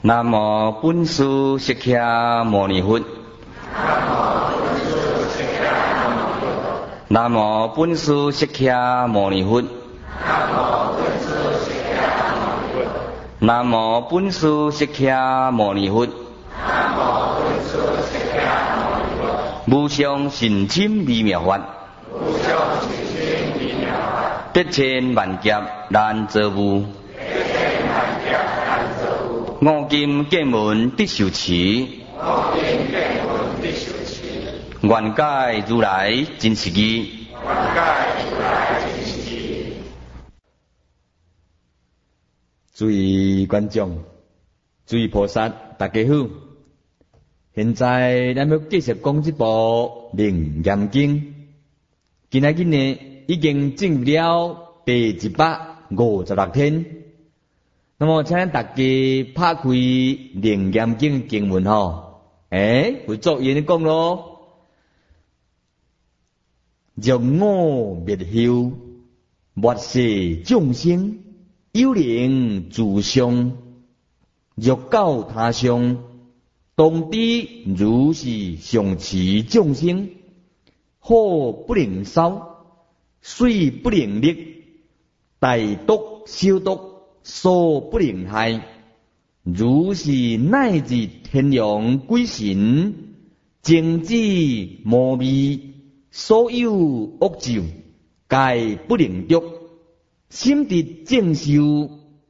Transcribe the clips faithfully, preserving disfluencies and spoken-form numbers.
南无本师释迦牟尼佛。南无本师释迦牟尼佛。南无本师释迦牟尼佛。无上甚深微妙法，百千万劫难遭遇。五金剑门得受持，愿解如来真实义。诸位观众，诸位菩萨，大家好。现在咱要继续讲这部《楞严经》，今仔日呢已经进入了第一百五十六天。那么，请大家拍开《楞严经》经文吼，诶，会作业讲咯。若我灭后，末世众生有灵自相，若到他乡，当知如是上持众生，火不能烧，水不能溺，大毒小毒。所不能害，如是乃至天龙鬼神，精子魔迷，所有恶咒，皆不能得。心得正修，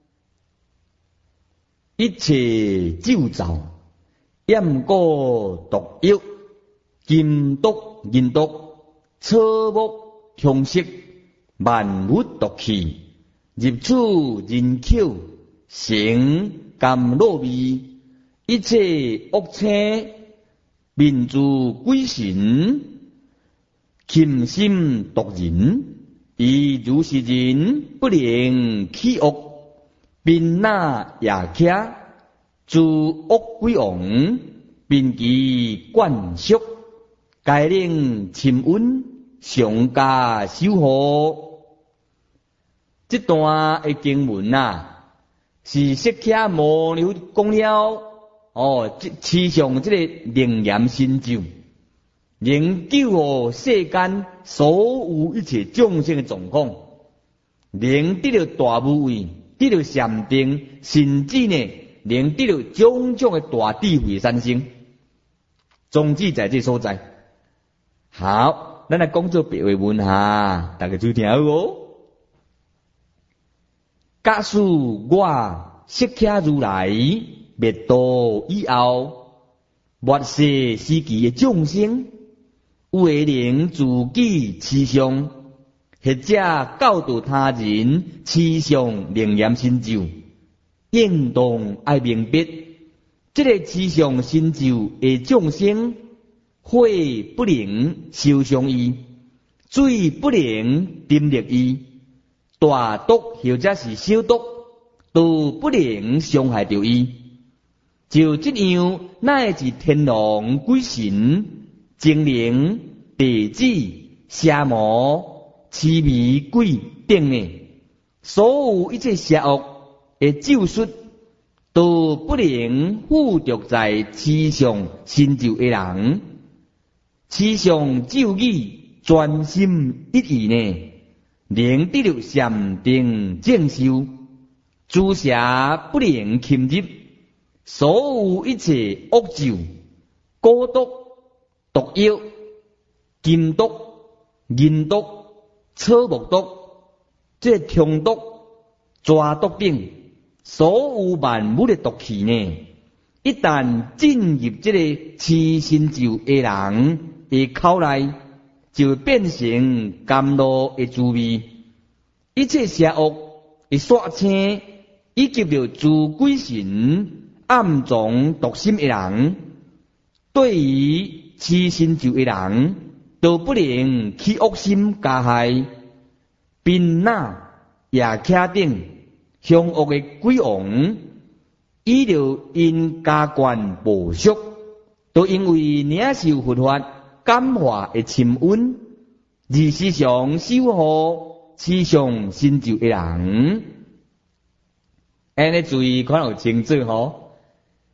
一切咒咒，焰果毒药，金毒银毒，草木凶色，万物毒气。入处人口，成甘露味，一切恶车，民族鬼神，轻心毒人，以如是人不能起恶，并那也徛，诸恶鬼王，并其灌输，该令亲温，上加守护。这段的经文啊，是释迦牟尼佛讲了哦，持上这个楞严心咒，能救护世间所有一切众生的状况，能得到大无畏，得到禅定，甚至呢，能得到种种的大智慧产生。宗旨在这所在。好，咱来讲做别位文哈，大家注意听好哦。假使我释迦如来灭度以后，末世时期的众生，有的能自己持上，或者教导他人持上楞严心咒，应当爱明白，这个持上心咒的众生，火不能烧伤伊，水不能沉溺伊。大毒或者是小毒，都不能伤害到伊。就这样，乃至天龙鬼神、精灵、地子、邪魔、痴迷鬼等呢，所有一切邪恶的咒术，都不能附着在持上心咒的人。持上咒语，专心一意呢，能得到禅定正修，诸邪不能侵入，所有一切恶咒、蛊毒、毒药、金毒、银毒、草木毒，这虫毒、蛇毒等，所有万物的毒气呢，一旦进入这个持心咒的人的口内，就变成甘露的滋味，一切邪恶的煞车，以及着诸鬼神暗藏毒心的人，对于持心咒的人，都不能起恶心加害。宾那也徛等凶恶的鬼王，伊就因加权无属，都因为领受佛法感化的深温，而时常守护持上心咒的人，安尼注意看有清楚吼。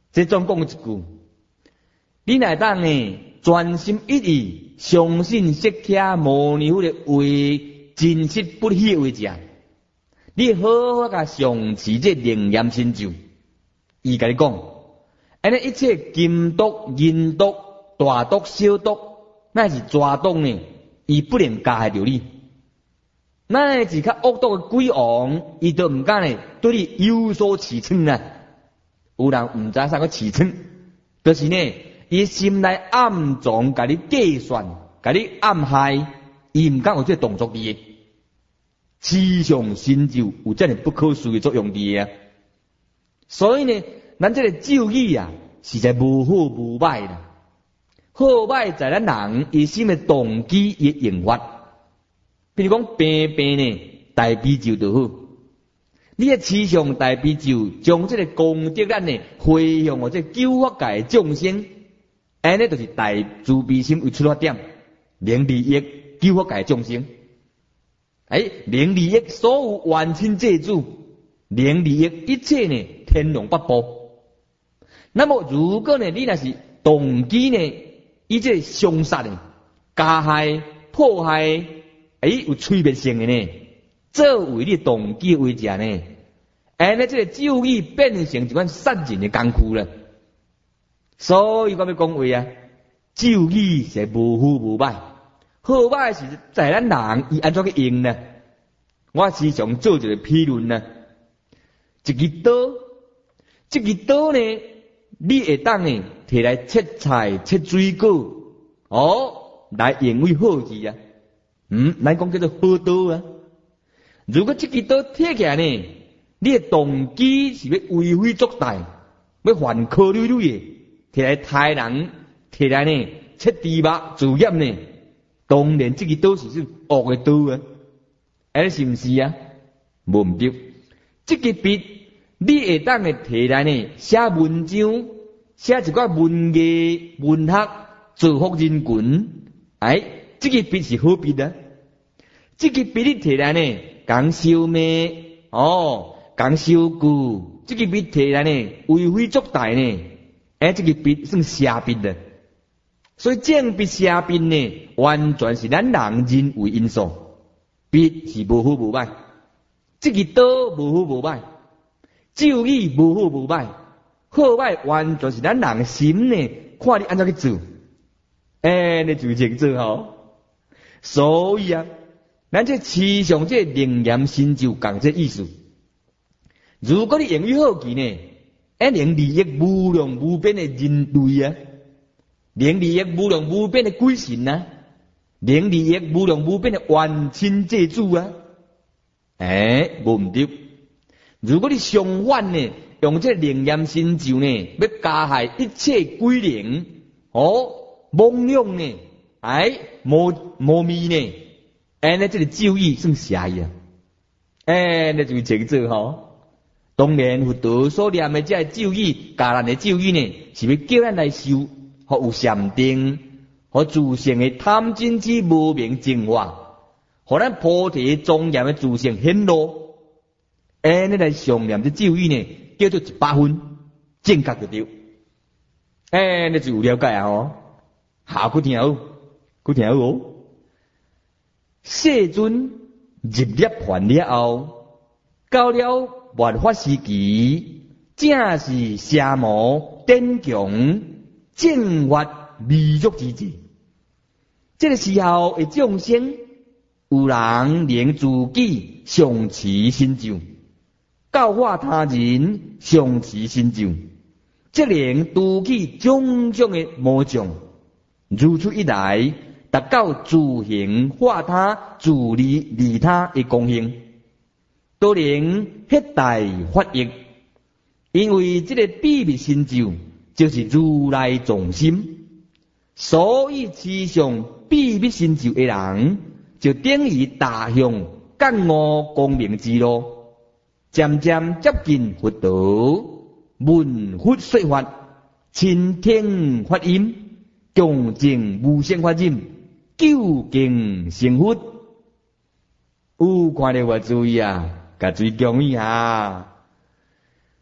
这总讲一句，你乃当呢专心一意，相信释迦牟尼佛的话真实不虚为者，你好好甲上持这灵验心咒。伊甲你讲，安尼一切金毒、银毒、大毒、小毒，乃是蛇毒呢，伊不能加害着你。那是较恶毒的鬼王，伊都毋敢呢对你有所持忖啊。有人毋知啥个持忖，就是呢，伊心内暗中甲你计算，甲你暗害，伊毋敢有这动作伫。持上心咒有这样不可思议作用伫啊。所以呢，咱这个咒语啊，实在无好无歹啦。好歹在咱人伊心的动机伊用法。比如讲平平呢，大悲咒就好。你嘅持上大悲咒，将这个功德咱呢回向我这救法界众生，安尼就是大慈悲心为出发点，能利益救法界众生。哎，能利益所有万亲祭祖，能利益一切呢天龙八部。那么如果呢，你若是动机呢，以这凶杀呢、加害、迫害。诶，有区别性的呢，作为你动机为者呢，安尼这个咒语变成一款杀人的工具了。所以我要讲话啊，咒语是无好无歹，好歹是在咱人伊安怎去用呢？我时常做一个批论呢，一支刀，这支刀呢，你会当呢摕来切菜、切水果，哦，来用为好去啊。嗯，咱讲叫做好刀啊。如果这支刀摕起来呢，你的动机是要为非作歹，要犯科律律的，摕来杀人，摕来呢切猪肉自业呢，当然这支刀是是恶的刀啊。安尼是毋是啊？无毋对，这支笔你会当呢摕来呢写文章，写一寡文艺文学造福人群，哎。这个笔是好笔的，这个笔你摕来呢，讲烧麦哦，讲烧具，这个笔摕来呢，为非作歹呢，哎，这个笔算写笔的，所以正笔写笔呢，完全是咱人人为因素，笔是无好无歹，这个刀无好无歹，咒语无好无歹，好歹完全是咱人心呢，看你安怎去做，哎，你就清楚吼。所以啊，咱这持上这灵验心咒讲这意思。如果你用于好奇呢，哎，能利益无量无边的人类啊，能利益无量无边的鬼神啊，能利益无量无边的万亲祭祖啊，哎，无毋对。如果你相反呢，用这灵验心咒呢，要加害一切鬼灵，哦，妄用呢。哎，无无咪呢？哎，那这个咒语算邪意啊！哎，那就清楚吼。当然，佛陀所念的这咒语，教咱的咒语呢，是要叫咱来修，和有禅定，和自性的贪嗔痴无明净化，和咱菩提庄严的自性显露。哎，那来常念这咒语呢，叫做一百分正确就对。哎，那就有了解啊！吼，下句听好。佢听好哦，世尊入涅盘了后，到了末法时期，正是邪魔典强正法弥足之际。这个时候的众生，有人能自己上持心咒，教化他人上持心咒，则能拄起种种的魔障，如此一来。达到自行化他、自利利他的功能，都能迄大发益。因为这个秘密心咒就是如来藏心，所以持上秘密心咒的人，就等于踏向觉悟光明之路，渐渐接近佛道，闻佛说法，亲听法音，共证无生法忍。究竟成佛，有看到我注意啊，甲注意讲一下。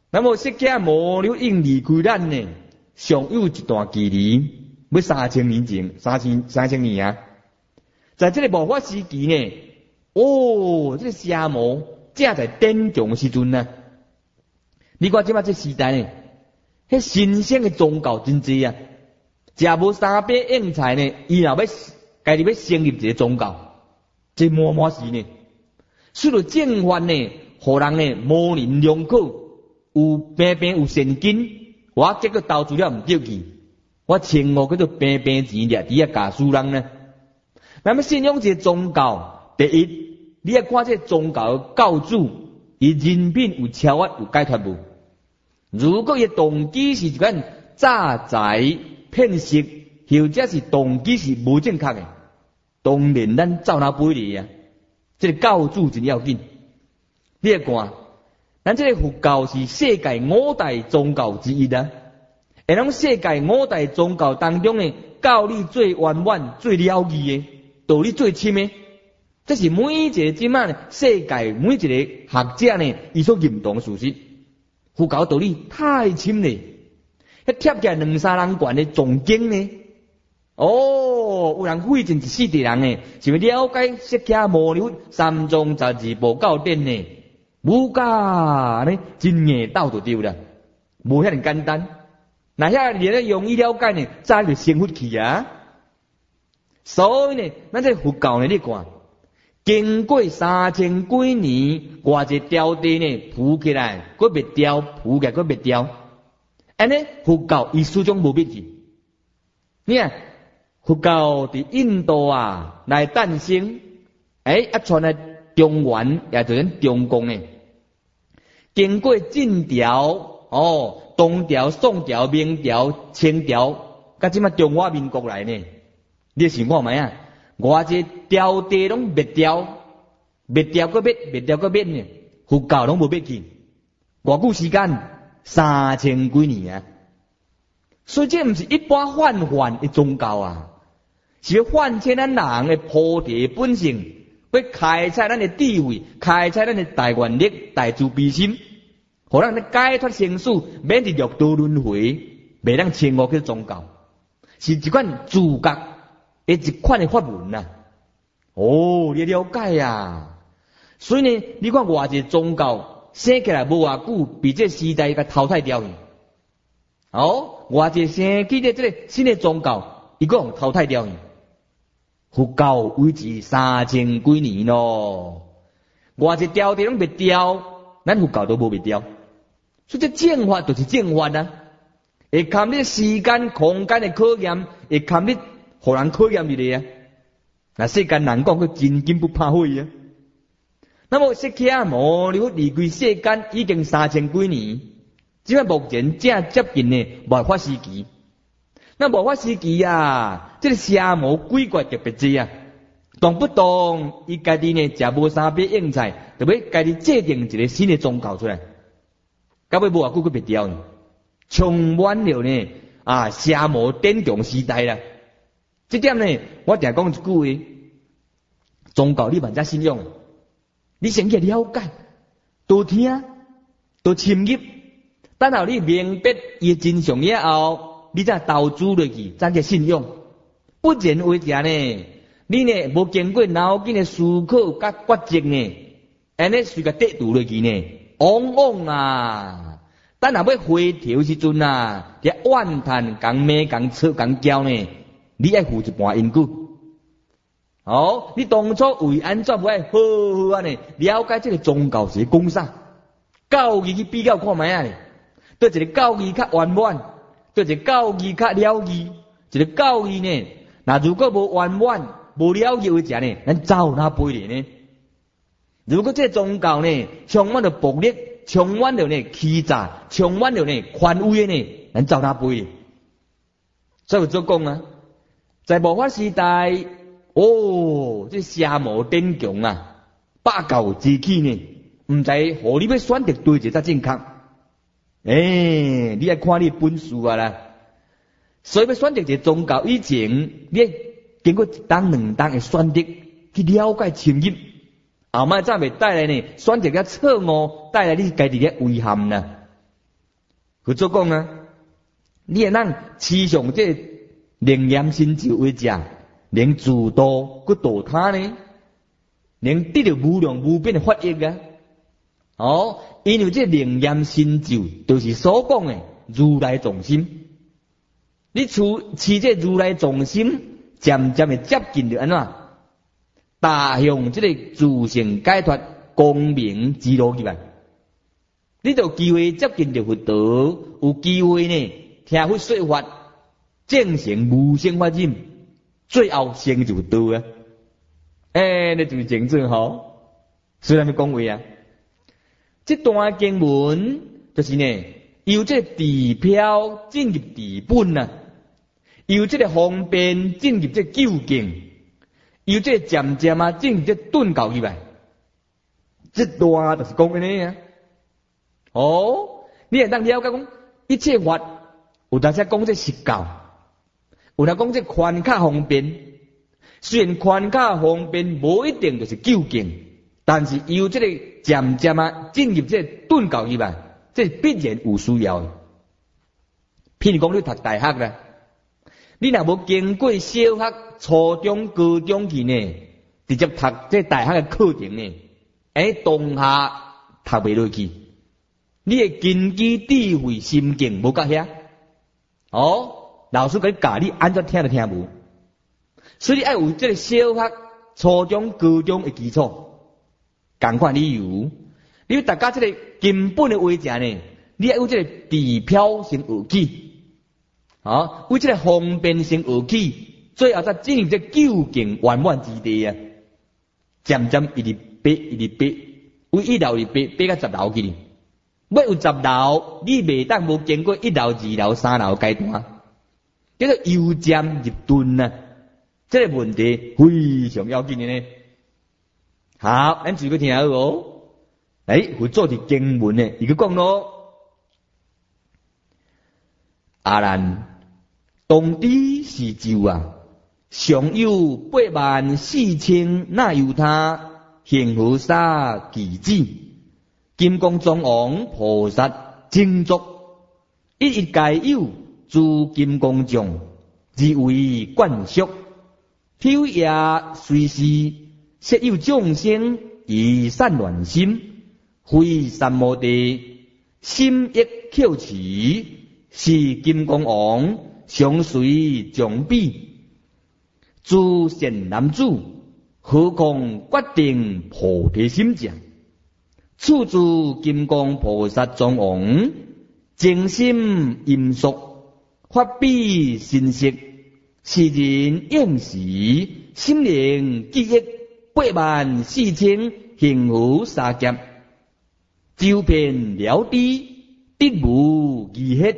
那么释迦牟尼应离开咱呢，尚有一段距离，要三千年前，三千三千年啊。在这个末法时期呢，哦，这个释迦牟正在典强时阵呢。你看即摆这时代呢，迄新兴的宗教真济啊，食无三百硬菜呢，伊若要家己要成立一个宗教，这满满是呢。除了正法呢，互人呢模棱两可，有平平有现金，我结果投资了毋对去，我千五叫做平平钱掠伫遐教书人呢。那么信仰一个宗教，第一，你要看这宗教的教主，伊人品有超越有解脱无？如果伊动机是一款诈财骗色，或者是动机是无正确的，当然咱走哪背哩啊？这个教主真要紧。你来看，咱这个佛教是世界五大宗教之一啊。而咱世界五大宗教当中呢，教理最圆满、最了义的，道理最深的，这是每一个即卖世界每一个学者呢，伊所认同的事实。佛教道理太深了，迄贴起来两三人悬的总经呢。哦，有人费尽一世地人呢，是要了解释迦牟尼三藏十二部教典呢。武家呢，真硬斗就对了，无遐尼简单。那遐连咧容易了解呢，早就升佛去啊。所以呢，咱这佛教呢，你看，经过三千几年，偌一条地呢铺起来，佫别掉，铺起来佫别掉。安尼佛教伊始终无变去。你看佛教伫印度啊来诞生，诶、欸，啊传来中原，也就是中国呢。经过晋朝、哦东朝、宋朝、明朝、清朝，甲即马中华民国来呢，你想看卖啊？偌一条地拢灭掉，灭掉个灭，灭掉个灭呢？佛教拢无灭去，偌久时间三千几年啊！所以这毋是一般泛泛的宗教啊，是要唤醒咱人的菩提本性，要开采咱的智慧，开采咱的大愿力、大慈悲心。互咱咧解脱生死，免伫六道轮回，袂当称呼叫宗教，是一款自觉的一款的法门啊。哦，你了解啊？所以呢，你看偌一个宗教生起来无偌久，被这时代甲淘汰掉去。哦，偌一个生起的这个新的宗教，伊个互淘汰掉去。佛教维持三千几年咯，偌一条地拢袂掉，咱佛教都无袂掉。所以这正法就是正法啊，会看你时间、空间的考验，会看你互人考验你的啊。那世间人讲，佢真金不怕火啊。那么释迦牟尼离开世间已经三千几年，即摆目前正接近呢末法时期。那末法时期啊，这个释迦牟鬼怪特别多啊，动不动伊家己呢食无三百硬菜，就要家己制定一个新的宗教出来。到尾无偌久佢别掉呢，充满了呢啊释迦牟典强时代啦。这点呢，我定讲一句话：宗教你万才信仰，你先去了解，多听，多深入，等候你明白伊真相了后，你再投资落去，再去信仰。不然为啥呢？你呢无经过脑筋的思考甲决定呢，安尼随个得度落去呢？往往啊，等下要回头时阵啊，这怨叹、讲骂、讲吵、讲叫呢，你爱负一半因果。哦，你当初为安怎不爱好好安尼了解这个宗教是讲啥？教义去比较看卖啊呢？对一个教义较圆满，对一个教义较了义，一个教义呢，那如果无圆满、无了义为啥呢？咱走哪背哩呢？如果这宗教呢，充满了暴力，充满了呢欺诈，充满了呢权威呢，咱走哪背？所以就讲啊，在末法时代，哦，这释迦牟典强啊，百教之起呢，唔知何你要选择对一才正确。诶、欸，你爱看你本事啊啦。所以要选择一个宗教以前，你要经过一档两档的选择，去了解深入。后摆再袂带来呢，选择个错误，带来你家己个遗憾呐。 佛祖讲啊，你若能持上这灵验心咒为食，能自度佮度他呢，能得到无量无边的法益啊！哦，因为这灵验心咒就是所讲的如来藏心。你持持这如来藏心，渐渐的接近着安怎？踏向这个自性解脱光明之路去吧。你就有机会接近着佛道，有机会呢听佛说法，正成无生法忍，最后成就佛道啊！诶、欸，那就是真正好。虽然要讲话啊，这段经文就是呢，由这地飘进入地本啊，由这个方便进入这究竟，由这渐渐啊进入这顿教去吧。这段就是讲安尼啊。哦，你会当了解讲一切法，有当时讲这实教，有当讲这宽较方便。虽然宽较方便无一定就是究竟，但是由这个渐渐啊进入这顿教去吧，这必然有需要的。譬如讲你读大学啦，你若无经过小学、初中、高中去呢，直接读这大学的课程呢，哎，当下读袂落去。你的根基智慧心境无够遐，哦，老师甲你教你安怎听都听无，所以你要有这个小学、初中、高中的基础，同款理由，你要大家这个根本的话讲呢，你要有这个地漂先学起，啊，为这个方便先学起，最后再进入这究竟圆满之地啊，渐渐一直爬一直爬，为一楼一爬爬到十楼去哩。要有十楼，你未当无经过一楼、二楼、三楼阶段，叫做由渐入顿啊！这个问题非常要紧的呢。好，咱继续听哦。诶，佛祖伫经文呢，伊个讲咯，阿难，当知是咒啊，尚有八万四千那由他，恒河沙kỳ子。金剛藏王菩薩精足，一一皆有諸金剛像，自為灌屬。昼夜隨時，設有眾生以散亂心，非三摩地，心亦口持，是金剛王相隨將彼。諸善男子，何況決定菩提心者？處住金剛菩薩藏王，精心嚴肅，法比心識，是人應時，心靈記憶，八萬四千恒河沙劫，周遍了知，得無異hết。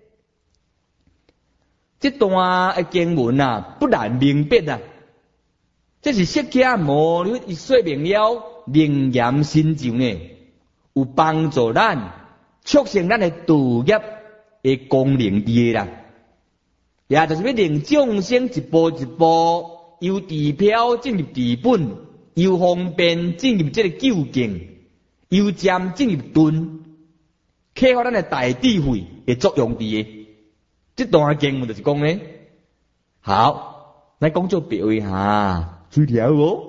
這段嘅經文啊，不難明白啊，這是釋迦牟尼佛說明了靈驗心咒呢。有幫助咱促成咱的道業的功能啲啦，也就是要令眾生一步一步由地漂進入地本，由方便進入這個究竟，由漸進入頓，啟發咱的大智慧的作用啲嘅。這段經文就是講呢。好，咱講做別位下，注意聽哦。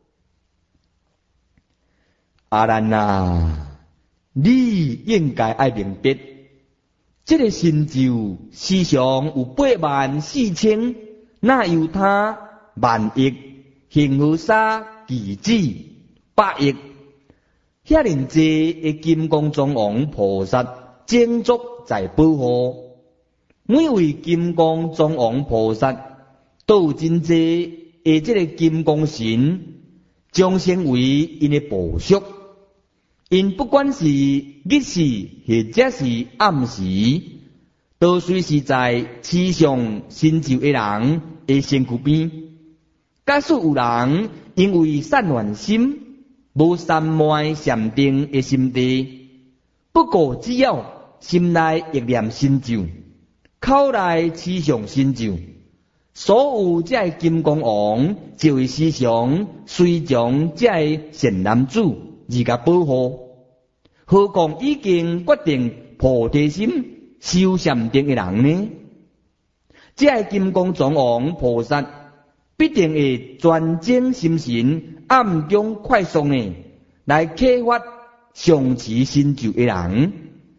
阿難啊！你應該愛明白，這個心咒時常有八萬四千，那由他萬億恒河沙kỳ子百億，遐尼濟的金剛藏王菩薩精足在保護，每位金剛藏王菩薩都有真濟的這個金剛神，將成為因的部屬。因不管是日時或者是暗時，都隨時在持上心咒的人的身軀邊。假使有人因為散亂心，無三昧禪定的心地，不過只要心內憶念心咒，口內持上心咒，所有這金剛王就會時常隨將這善男子而甲保護。何況已經決定菩提心， 修禅定的人呢？这个金刚藏王菩萨必定会专精心神，暗中快速呢来启发上持成就的人，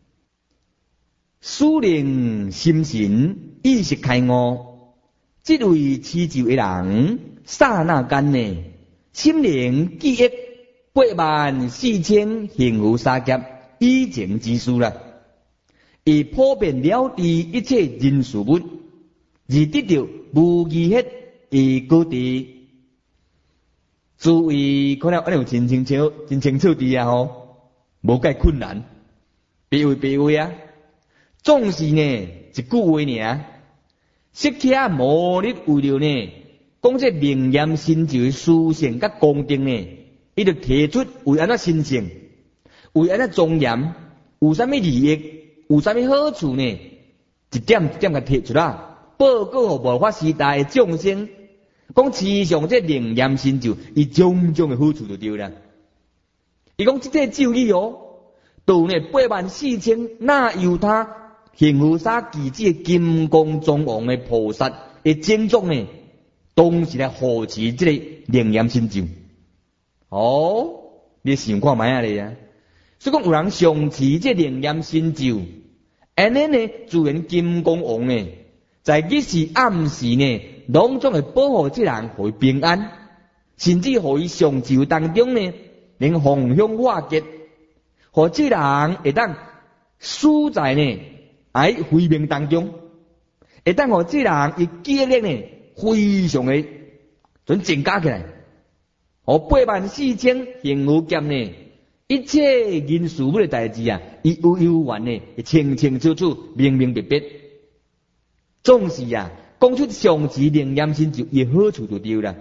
使令心神意识开悟。这位持咒的人，刹那间呢，心灵记忆八万四千幸福三劫以前之事啦，以普遍了知一切人事物，而得到无疑迄而高地。诸位可能安尼有真清楚、真清楚啲啊吼，无介困难。别位别位啊，总是呢一句话尔。释迦牟尼为了呢，讲这名言成就的殊胜甲功德呢，伊就提出为安怎神圣，为安怎庄严，有啥物利益，有啥物好处呢？一点一点甲提出来，报告互无法时代的众生，讲持上这名言成就，伊种种的好处就对啦。伊讲这个咒语哦，度呢八万四千那由他。幸福沙记这金刚藏王的菩萨的精作呢，当时来护持这个灵验成就。哦，你想看卖啊你啊？所以讲有人上持这灵验成就，安尼呢，自然金刚王呢，在日时暗时呢，拢总会保护这人，互伊平安，甚至互伊上咒当中呢，能弘香化解，互这人会当输在呢。喺慧命当中，会当互这人伊记忆力呢，非常的准增加起来。哦，八万四千幸福劫呢，一切人事物的代志啊，伊有有完呢，清清楚楚、明明白白。总是啊，讲出上持灵验成就伊好处就对啦。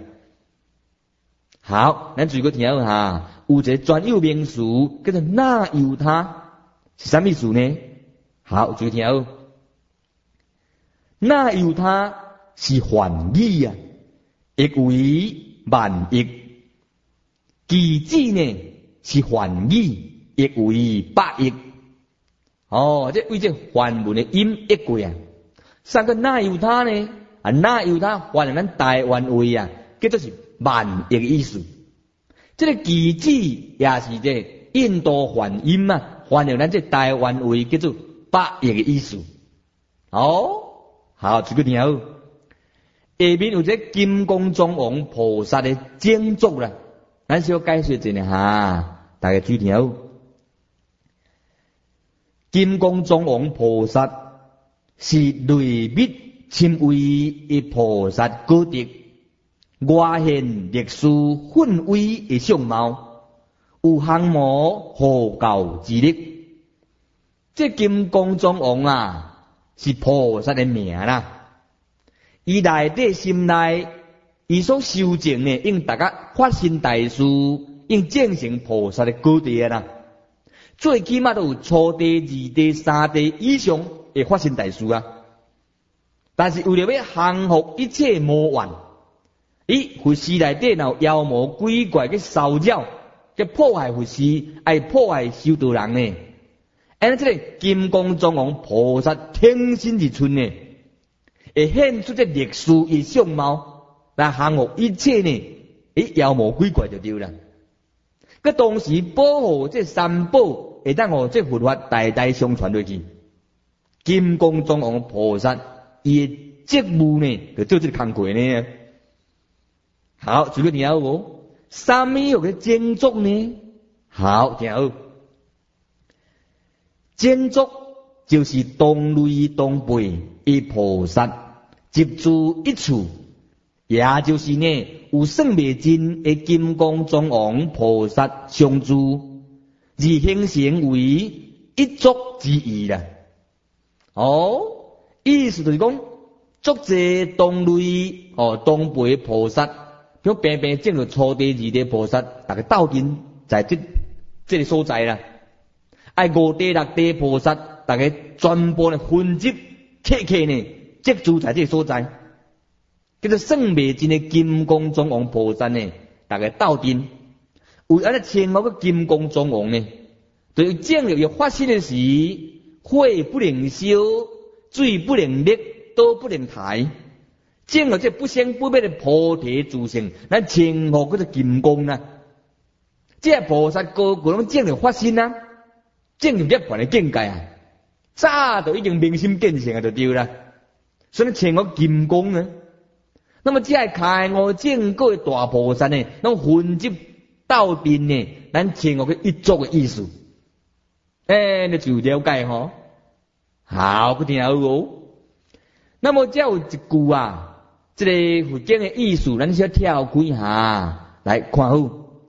好，咱最后听下，有一个专有名词叫做那由他，是啥意思呢？好，注意听哦。那由他是梵语啊，译为万亿；其字呢是梵语，译为百亿。哦，这为这梵文的音译过啊。三个那由他呢？啊，那由他换成咱台湾话啊，叫做是万亿的意思。这个其字也是这印度梵音啊，换成咱这台湾话叫做。百亿的意思，哦，好，这个听好。下面有这金刚藏王菩萨的精作啦，咱小解说一下哈，大家注意听好。金刚藏王菩萨是类密亲为一菩萨高德，外现历史混威的相貌，有降魔护教之力。这金刚藏王啊，是菩萨的名啦。伊内底心内，伊所修证呢，应大家发心大事，应证成菩萨的高德啦。最起码都有初地、二地、三地以上的发心大事啊。但是为了要降服一切魔怨，伊佛寺内底有妖魔鬼怪嘅骚扰，嘅破坏佛寺，爱破坏修道人呢。按这个金刚藏王菩萨天心之寸呢，会显出这历史的相貌，来降服一切呢，诶妖魔鬼怪就对啦。佮同时保护这三宝，会当互这佛法代代相传落去。金刚藏王菩萨伊的职务呢，就做这个工作呢。好，注意听好无？啥物有个精作呢？好，听好。精作就是同类同辈的菩萨集住一处，也就是呢有算未尽的金刚藏王菩萨相助，而形成为一族之意啦。哦，意思就是讲，足侪同类哦同辈的菩萨，像平平正着初地二地菩萨，大家斗阵在这这个所在啦。爱五地六地菩萨，大家全部呢分集客客呢，集住在这个所在，叫做算未尽的金刚藏王菩萨呢，大家斗阵。为安尼称呼个金刚藏王呢，就是正了要发生的时， 火不能烧，水不能溺，刀不能抬。证了这不生不灭的菩提自性，咱称呼叫做金刚啦。这菩萨个个拢证了发心啊，证入涅槃的境界啊，早就已经明心见性啊，就对啦。所以称呼金刚呢。那么这开悟正果的大菩萨呢，拢混集斗阵呢，咱称呼佢一族的意思。哎，你就了解吼，好不听好哦。那么这有一句啊。这个佛经的意思，咱先跳开下来看好。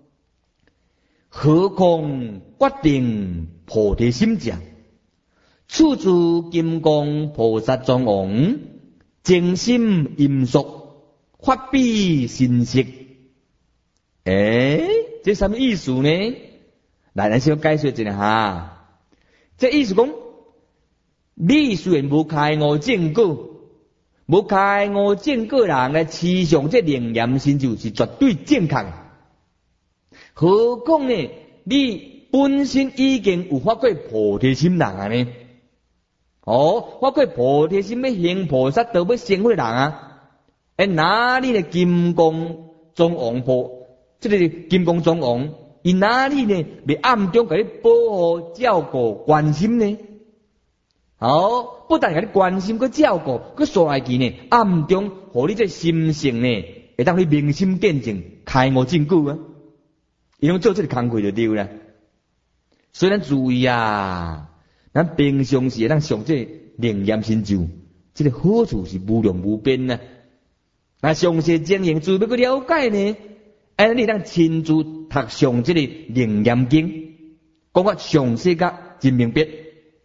何况决定菩提心者，处处金刚菩萨庄王，精心严肃，法比心识。诶，这什么意思呢？来，咱先解说一下哈。这意思讲，你虽然无开悟正果。无开悟正果人来持上这灵验心就是绝对正确的。何况呢？你本身已经有发过菩提心人啊呢？哦，发过菩提心要行菩萨道要成佛的人啊？诶，哪里的金刚庄王菩，这个金刚庄王，伊哪里呢？被暗中给你保护、照顾、关心呢？好，不但给你关心，佮照顾，佮刷来去呢，暗中互你这心性呢，会当你明心见性，开悟正果啊！伊拢做这个工课就对啦。所以咱注意啊，咱平常时咱上这灵验心咒，这个好处是无量无边呐。那详细经营，做要去了解呢，安尼咱亲自读上这个灵验经，讲个详细甲真明白。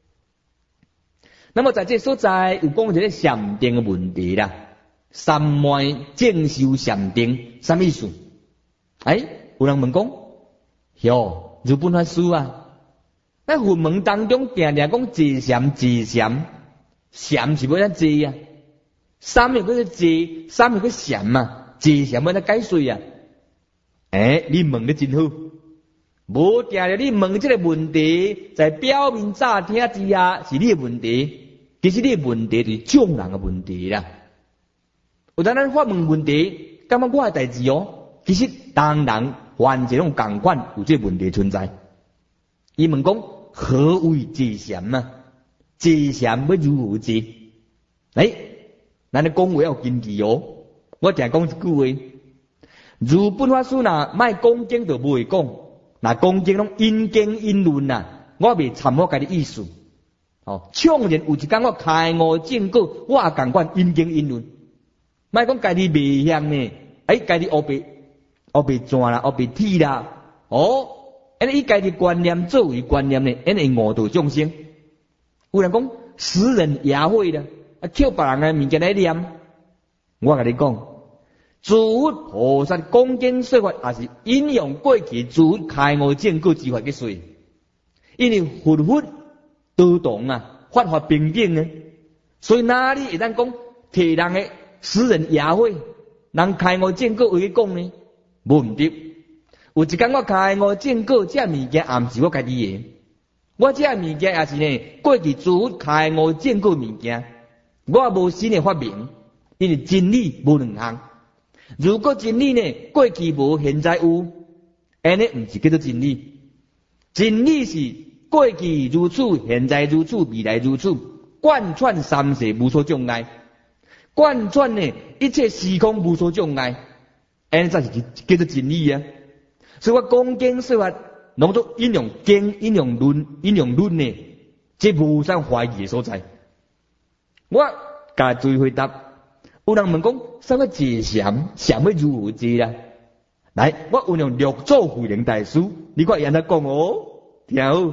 那么在这所在有讲一个禅定的问题啦，三昧正修禅定，什么意思？哎，有人问讲，哟，日本法师啊，咱佛门当中定定讲坐禅坐禅，禅是要怎坐啊？三又叫做坐，三又叫禅嘛，坐禅要怎解说啊？哎，你问得真好。无定着你问这个问题，在表面乍听之下是你的问题，其实你的问题就是众人的问题啦。有当咱发问问题，感觉我的代志哦，其实当人凡这种共款有这问题存在。伊问讲何为坐禅啊？坐禅要如何坐？哎，咱咧讲话要有根据哦。我定讲一句话，如本法师若卖讲经就袂讲。那讲经拢因经因论呐，我未参考家己意思。哦，创然有一天我开悟正果，我也共款因经因论。莫讲家己未晓呢，哎，家己学白学白转啦，学白铁啦，哦，安尼以家己观念作为观念呢，安尼误导众生。有人讲死人也会啦，啊，捡别人嘅物件来念。我甲你讲。诸佛菩萨讲经说法，也是引用过去诸佛开悟正果之法去说。因为佛法多动啊，法法平等呢，所以哪里会当讲替人的死人也会，人开悟正果为讲呢？无唔对。有一天我开悟正果，这物件也毋是我家己的，我这物件也是呢过去诸佛开悟正果物件，我也无新的发明，因为真理无两项。如果真理呢，过去无，现在有，安尼唔是叫做真理。真理是过去如此，现在如此，未来如此，贯穿三世无所障碍，贯穿呢一切时空无所障碍，安尼才是叫做真理啊。所以我讲经说法，拢都引用经、引用论、引用论呢，这无啥怀疑的所在。我甲注意回答。有人问讲，什么坐禅，禅要如何坐啦？来，我运用六祖慧能大师，你看伊安怎讲哦，听好。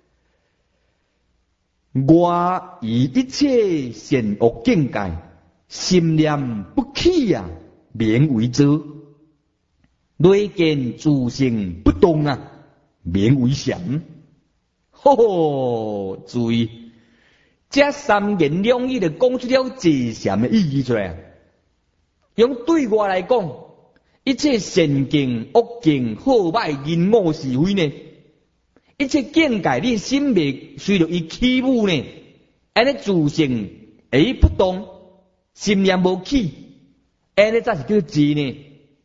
我以一切善恶境界，心念不起啊，名为坐；内见自性不动啊，名为禅。吼吼，注意。这三言两语就讲出了坐禅的意义出来。用对我来讲，一切善境、恶境、好歹、因果是非呢， 一切境界你心未随着伊起舞呢，安尼自性会不动，心念无起，安尼才是叫智呢。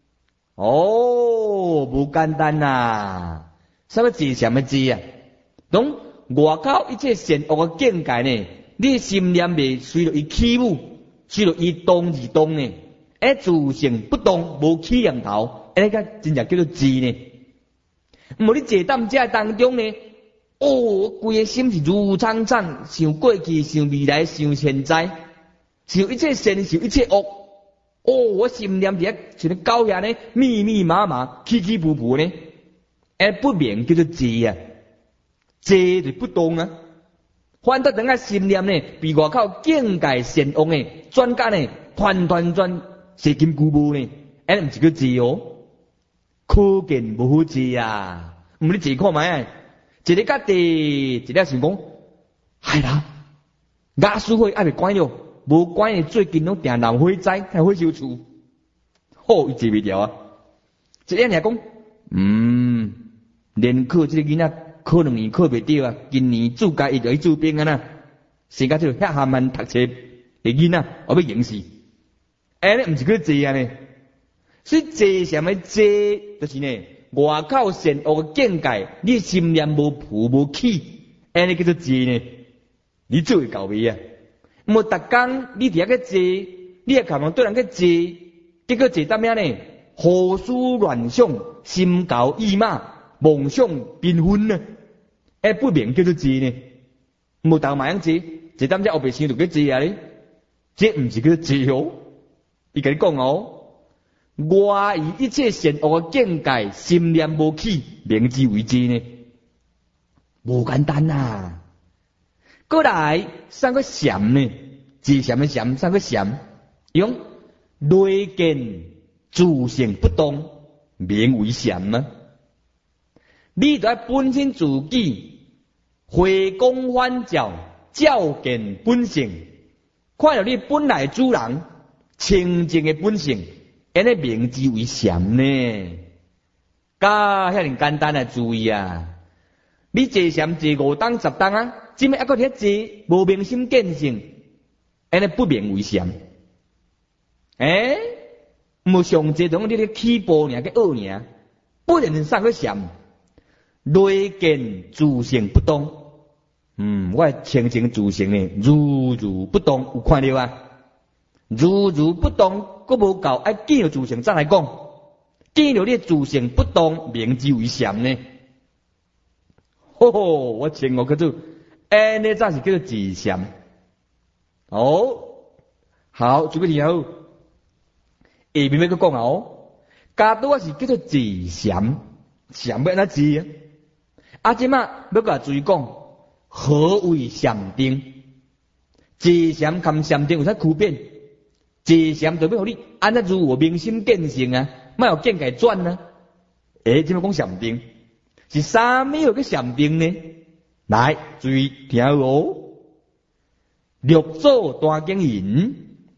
哦，无简单呐！什么智？什么智啊？拢外口一切善恶嘅境界呢？你心念未随着伊起舞，随着伊动而动呢？诶，自性不动，无起念头，安尼个真正叫做智呢。毋好你坐踮遮当中呢，哦，规个心是如苍苍，想过去，想未来，想现在，想一切善，想一切恶。哦，我心念伫遐像咧狗遐呢，密密麻麻，起起伏伏呢，诶，不明叫做智啊，智就不动啊。反倒等下心念呢，被外口境界善恶呢，转甲呢，团团转，是金箍无呢，安尼毋是叫智哦，可见无好智啊。毋你自己看卖，一日甲第，一日想讲，系啦，雅书会还未关了。无关的最近拢定闹火灾，还火烧厝，好伊坐袂牢啊！一个人讲，嗯，联考这个囡仔考两年考袂到啊，今年自家伊就去驻兵啊呐，生甲这个遐下慢读册的囡仔，我要赢死，安尼毋是叫坐啊呢？所以坐什么坐，就是呢，外口善恶的境界，你心念无浮无起，安尼叫做坐呢？你做会到未啊？无逐工你伫遐个坐，你也渴望对人个坐，结果坐踮遐呢，胡思乱想，心高意马，梦想缤纷呢，哎，不明叫做坐呢。无头马样坐，坐踮遮后白想就叫坐啊咧，这毋是叫坐哦。伊甲你讲哦，外以一切善恶个境界，心念无起，明之为智呢，无简单呐。过来，三个禅呢？自禅的禅，三个禅，用内见自性不动，名为禅啊。你在本身自己，回光返照，照见本性，看到你本来主人清净的本性，安尼名之为禅呢。噶遐尼简单啊，注意啊！你坐禅坐五当十当啊？即摆还搁伫遐坐，无明心见性，安尼不名为禅。诶，无上坐同你咧起步尔，个学尔，不然上个禅，内见自性不动。嗯，我清净自性呢，如如不动，有看到啊？如如不动，佫无够，爱见到自性再来讲，见到你自性不动，名之为禅呢。吼吼，我前我叫做。安尼才是叫做自禅。哦，好，做个以后，下面要佮讲哦，加多是叫做自禅，禅要安怎治啊？啊，即马要佮注意讲，何为禅定？自禅含禅定有啥区别？自禅就要互你安怎如我明心见性啊，莫有见界转啊。诶，即马讲禅定是啥物有个禅定呢？来，注意听哦。六祖大经言：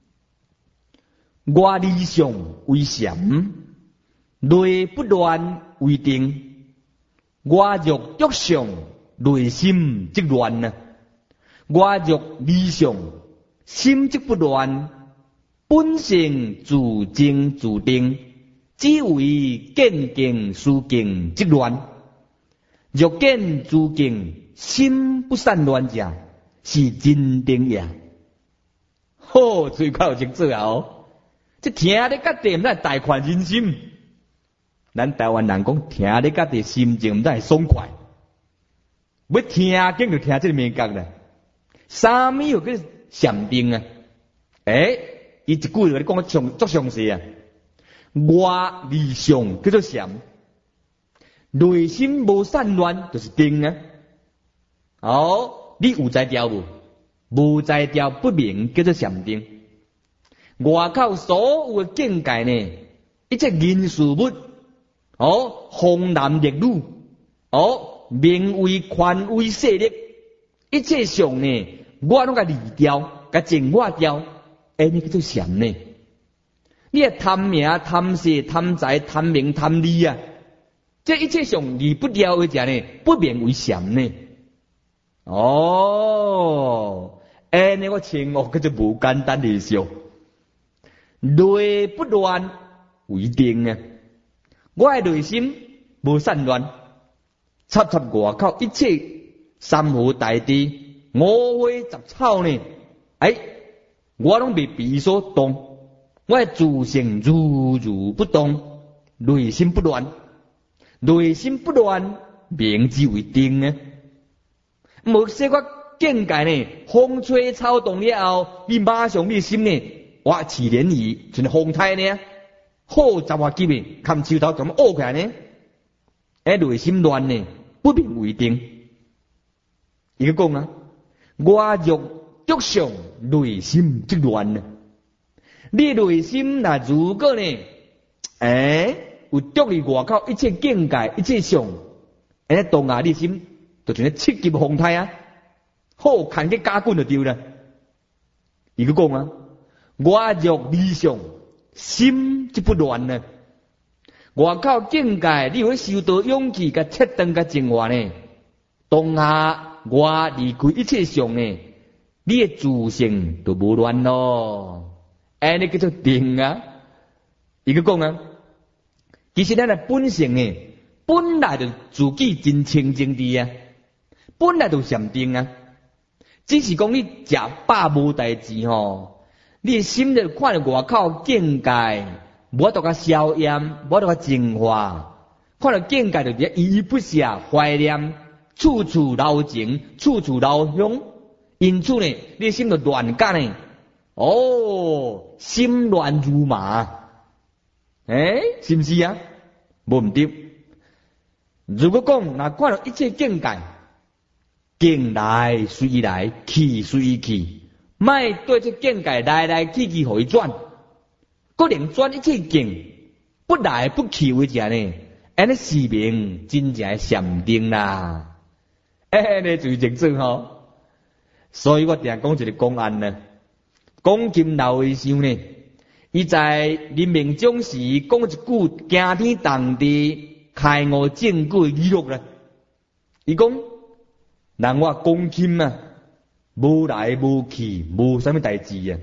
外理想为禅，内不乱为定。外欲欲上，内心即乱啊。外欲理想，心即不乱，本性自静自定，只为见境思境即乱。欲见自境。心不散乱者，是真定也。好，最快有清楚啊！哦，这听咧甲地，毋知大快人心。咱台湾人讲，听咧甲地心情毋知爽快。要听经就听这个名角啦。啥物有个禅定啊？诶，伊一句话你讲个详足详细啊。外理想叫做禅，内心无散乱就是定啊。哦，你有在调无？无在调不明叫做禅定。外口所有的境界呢，一切人事物，哦，风男烈女，哦，名为权威势力，一切上呢，我拢甲离掉，甲净化掉，安尼叫做禅呢。你啊贪名、贪势、贪财、贪名、贪利啊， 这一切相离不了的者呢，不免为禅呢。哦，安尼我称呼叫做无简单的相，内不乱为定啊。我的内心无散乱，插插外口一切山河大地、五花杂草呢，哎，我拢被彼所动，我的自性如如不动，内心不乱，内心不乱，名之为定啊。无说我境界呢，风吹草动了后，你马上你心呢，哇起涟漪，像风台呢，好十外级的，看树头怎么恶起来呢？哎，内心乱呢，不明为定。伊个讲啊，我欲着相，内心即乱啊。你内心若如果呢，哎，有着离外口一切境界、一切相，哎，当下你心。就像咧七级风台啊，好看个加棍就丢啦。伊个讲啊，我欲理想，心就不乱呢。外口境界，你会受到勇气、甲切断、甲净化呢。当下我离开一切相呢，你的自性就无乱咯。安尼叫做定啊。伊个讲啊，其实咱的本性呢，本来就自己真清净的啊。本来就禅定啊，只是讲你食饱无代志吼，你心就看到外口境界，无得甲消炎，无得甲净化，看到境界就伫依依不舍、怀念，处处留情，处处留香，因此呢，你心就乱干呢，哦，心乱如麻，诶、欸，是毋是啊？无毋对。如果讲若看到一切境界，境来随来，去随去，莫对这境界来来去去互伊转，个能转一切境，不来不去为者呢？安尼是名真正禅定啦，安尼就是正宗吼。所以我定讲一个公案呢，讲金老和尚呢，伊在临命终时讲一句惊天动地、开悟正果的语录啦，伊讲。人我讲金啊，无来无去，无啥物代志啊。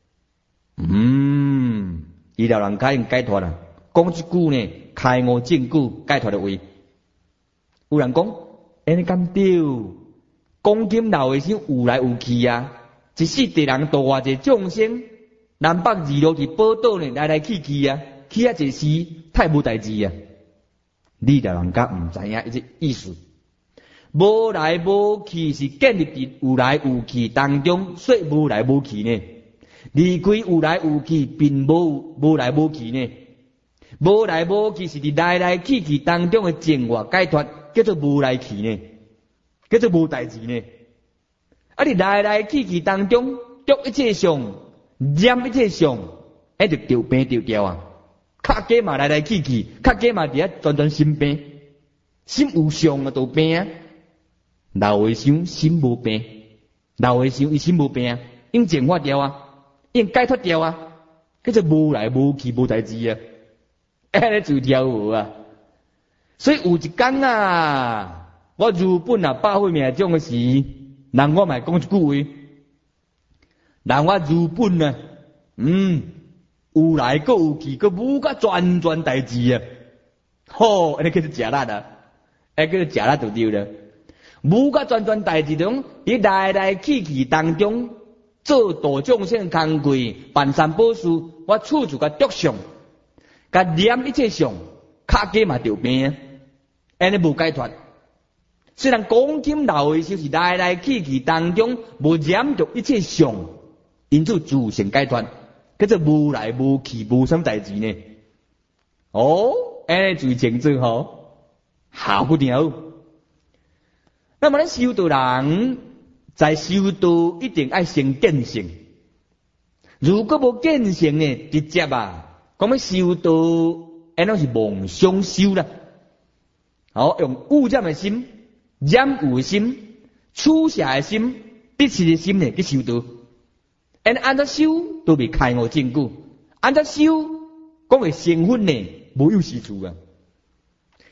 嗯，医疗人家用解脱啦，讲一句呢，开悟正果解脱的话。有人讲，安尼敢对？讲金老和尚有来有去啊，一世地人度偌济众生，南北二路伫宝岛呢，来来去去啊，去啊一时太无代志啊。医疗人家唔知影一个意思。无来无去是建立伫有来有去当中，说无来无去呢？离开有来有去，并无无来无去呢？无来无去是伫来来去去当中的净化解脱，叫做无来去呢？叫做无代志呢？啊！你来来去去当中，着一切相，染一切相，哎，就丢病丢掉啊！较假嘛来来去去，较假嘛伫遐专专心病，心有相啊，都病啊！老和尚心无病，老和尚伊心无病，因净化掉啊，因解脱掉啊，叫做无来无去无代志啊，安尼就调好啊。所以有一天啊，我如本啊百岁命种的时，人我嘛讲一句话，人我如本啊，嗯，有来个有去，个无个全全代志啊，吼，安尼叫做食力啊，安尼叫做食力就对了。无个全全代志中，伊来来去去当中做度众生工贵，办三宝事，我处处甲着相，甲念一切相，较假嘛着病，安尼无解脱。虽然讲金老和尚是来来去去当中无染着一切相，因此自性解脱，叫做无来无去，无什代志呢？哦，安尼最清楚吼，好不了。那么咱修道人在修道一定爱先见性，如果无见性呢，直接啊，讲要修道，安那是妄想修啦。好，用污染的心、染污的心、取舍的心、得失的心呢去修道，安按照修都未开悟正果，按照修讲的成分呢无有是处啊。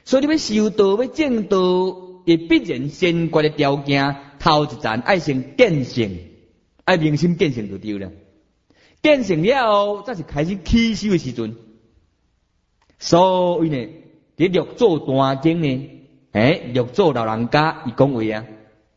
所以你要修道要正道，也必然先决的条件，头一站爱先见性，爱明心见性就对了。见性了后，才是开始起修的时阵。所以呢，伫六祖大经呢，诶，六祖老人家伊讲话啊，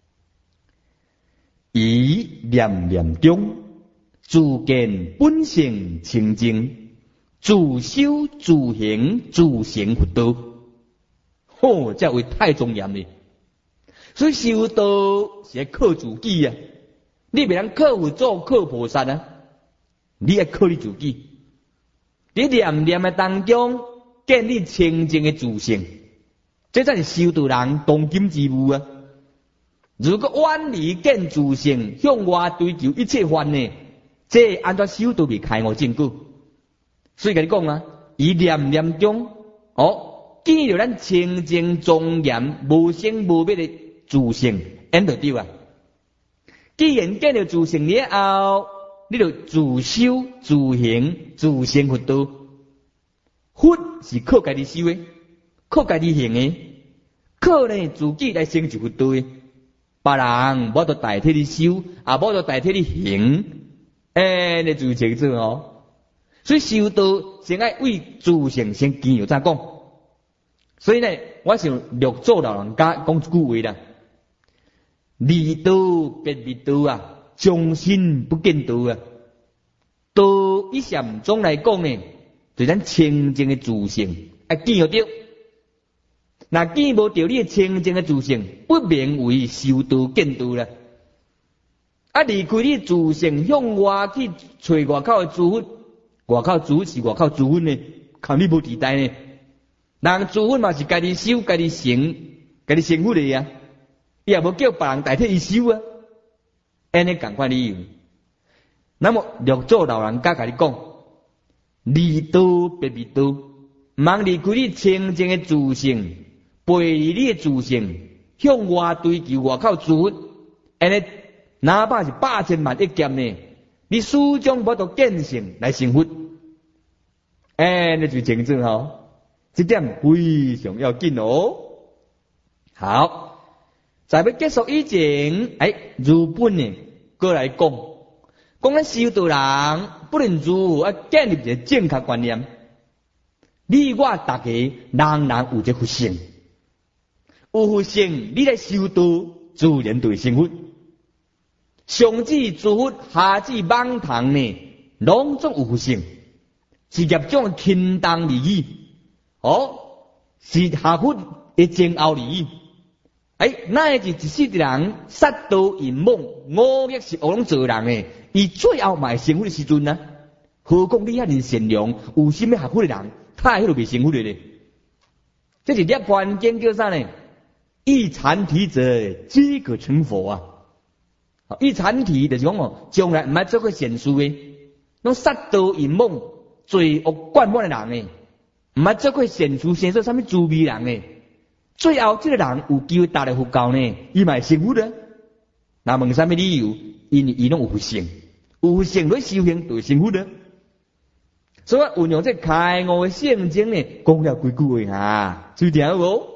以念念中自见本性清净，自修自行自成佛道。吼，这位太庄严了。所以修道是要靠自己啊，你袂能靠佛祖、靠菩萨啊，你要靠你自己。伫念念的当中，建立清净的自性，这才是修道人当今之务啊！如果远离见自性，向外追求一切法呢，这安怎修都未开悟正果。所以甲你讲啊，以念念中，哦，见着咱清净庄严、无生无灭的自性，安就对啊。既然见着自性了后，你就自修、自行、自成佛道。佛是靠家己修的，靠家己行的，靠呢自己来成就佛道的。别人无得代替你修，也无得代替你行，哎，你就清楚哦。所以修道先爱为自性先见有再讲。所以呢，我想六祖老人家讲一句话啦：离道别灭道啊，将心不见道啊。道以禅宗来讲呢，就咱清净的自性，爱见得到。那见无到你清净的自性，不名为修道见道啦。啊，离开你自性，向外去找外口的自分，外口自是外口自分呢，靠你无地带呢。人自分嘛是家己修、家己成、家己成佛的啊，伊也无叫别人代替伊修啊。安尼共款理由。那么六祖老人家甲你讲，离道别灭道，茫离开你清净的自性。背离你的自性，向外追求外口自分，安尼哪怕是百千万亿劫呢，你始终无到见性来成佛，安尼就清楚吼，这点非常要紧哦。好，在要结束以前，哎，如本呢，过来讲，讲咱修道人不能如何建立一个正确观念，你我大家人人有这佛性。有佛性，你来修道，自然对成佛。上至诸佛，下至妄堂呢，拢总有佛性，是业种轻重利益。哦，是下佛的前后利益。哎，乃是一世的人杀盗淫妄，五欲是恶拢做人诶，伊最后嘛会成佛的时阵呢？何况你遐尼善良，有心要下佛的人，他迄都未成佛的咧。这是涅槃经叫啥呢？一禅体者，即可成佛啊！一禅体就是讲哦，将来唔爱做个善事诶，拢杀盗淫妄、罪恶贯满的人诶，唔爱做个善事，先做啥物滋味人诶，最后这个人有机会达到佛教呢，伊嘛会成佛的。那问啥物理由？因为伊拢有佛性，有佛性来修行就会成佛的。所以运用这开悟的圣经呢，讲了几句话啊，注意无？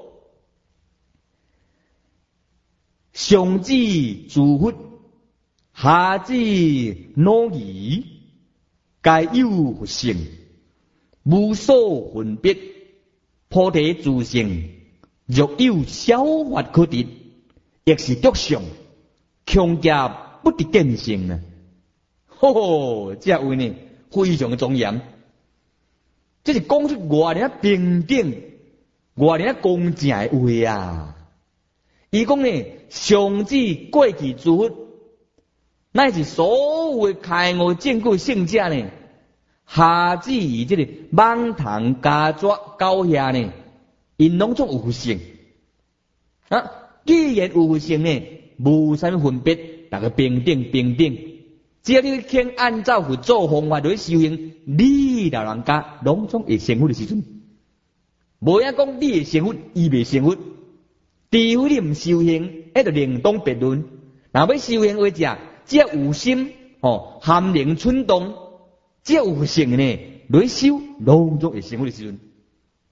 上至诸佛，下至奴役，皆有佛性，无所分别。菩提自性，若有小法可得，亦是独相，强加不得见性啊！吼吼，这位呢非常的庄严，这是讲出偌尔平等、偌尔公正的话啊！伊讲呢，上至过去诸佛，乃是所有的开悟正果圣者呢，下至于这个妄堂家族高下呢，因拢总有佛性啊。既然有佛性呢，无啥物分别，大家平等平等。只要你肯按照佛祖方法来修行，你老人家拢总会成佛的时阵，无影讲你会成佛，伊未成佛。除非你唔修行，迄就另当别论。若要修行话者，只要有心哦，含灵蠢动，只要有佛性呢，来修，拢总会成佛的时阵。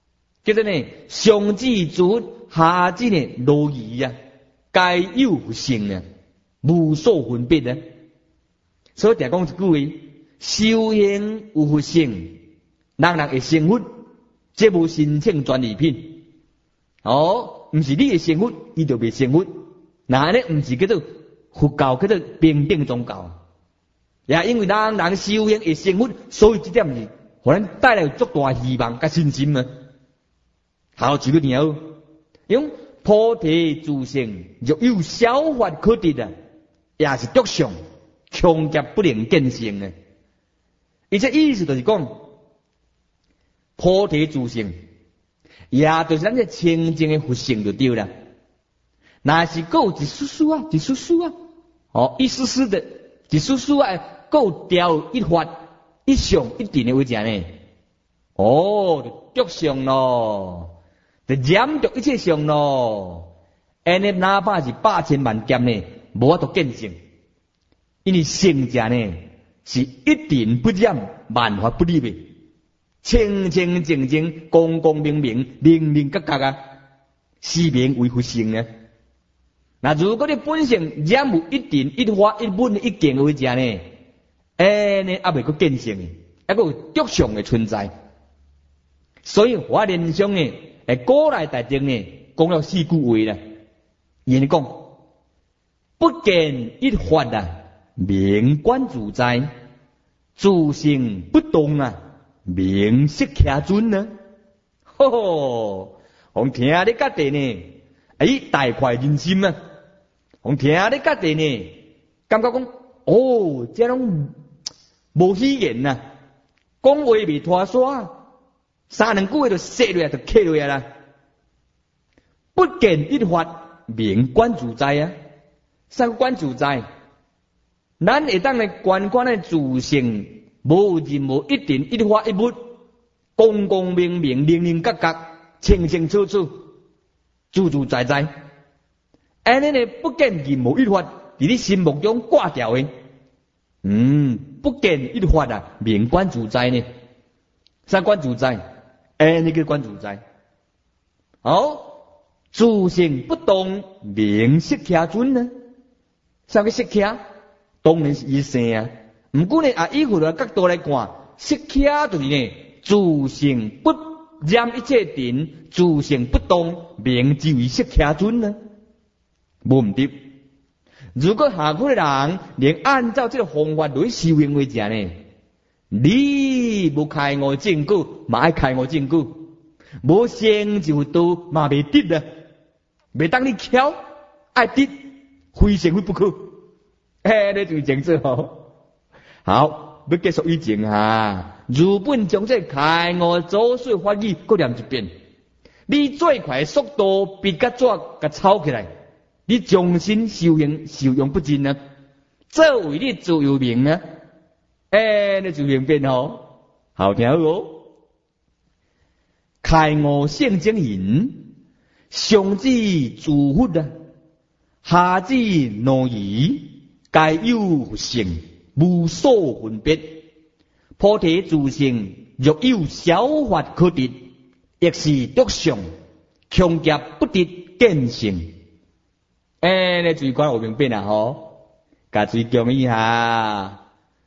叫做呢上至主，下至呢罗仪啊，皆有佛性啊，无所分别啊。所以定讲一句话：修行有佛性，人人会成佛，这无申请专利品。哦，唔是你会成佛，伊就未成佛。那呢，唔是叫做佛教，叫做平等宗教。也因为人人修行会成佛，所以这点是互咱带来足大希望甲信心啊。好，举个条，用菩提自性，若有小法可得啊，也是独相，强劫不能见性啊。伊这意思就是讲，菩提自性，也就是咱这清净的佛性就对了。那是够一丝丝啊，一丝丝啊，哦，一丝丝的，一丝丝啊，够掉一法一相一定的为讲呢。哦，就独相咯，就染着一切相咯。安尼哪怕是八千万劫呢，无法度见性，因为性者呢是一定不染，万法不离的，清清净净，光光明明，明明格格啊，是名为佛性呢。那如果你本性染有一定一法一本一境为者呢，哎，你还未个见性，还个独相的存在。所以华严上呢，诶，古来大经呢，讲了四句话啦。言讲不见一法啊，名观自在；自性不动啊，名色徛尊啊。吼吼，我听你家己呢，哎，大快人心啊！我听你家己呢，感觉讲，哦，这种无语言呐，讲话未拖沙，三两句话就说落来就刻落来啦。不见一法，名观自在啊！啥观自在？咱会当来观观的自性，无任何一定一法一物，光光明明、明明格格、清清楚楚、自自在在。安尼呢，不见任何一法，伫你心目中挂掉的。嗯，不见一法啊，名观自在呢。啥观自在？安尼叫观自在。好，自性不动，名色徛尊呢。啥叫色徛？当然是一生啊。毋过呢，啊，以佛的角度来看，色徛就是呢，自性不染一切定，自性不动，名即为色徛尊呢。无毋对。如果下苦的人连按照这个方法来修行为者呢，你无开悟证据，嘛爱开悟证据；无成就道，嘛未得啊，未当你巧爱得，非成非不可。嘿，你就这样做好。要结束以前啊，如本将这开悟左水法语各念一遍，你最快速度笔甲纸甲抄起来。你终身修行受用不尽啊，作为你座右铭啊，哎，你就明白哦，好听哦。开悟性正人，上至自佛啊，下至挪移，皆有性，无所分别。菩提自性，若有小法可得，亦是独相，强劫不得见性。哎，你注观有明白啊吼，甲注强意下，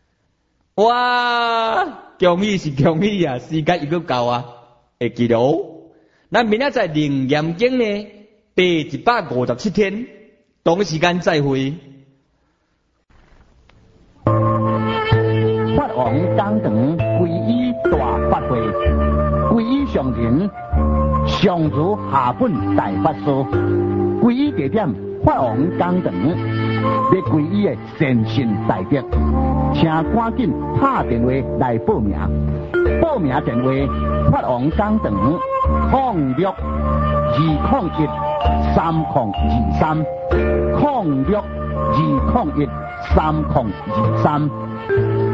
哇，强意是强意啊，时间已经够啊，会记得哦。咱明仔载灵验经呢，第一百五十七天，同时间再会。 法王讲堂皈依大法会，皈依上人上如下本大法师，皈依地点。法王讲堂要皈依的善信大德，请赶紧打电话来报名。报名电话：法王讲堂零六二零一三零二三零六二零一三零二三。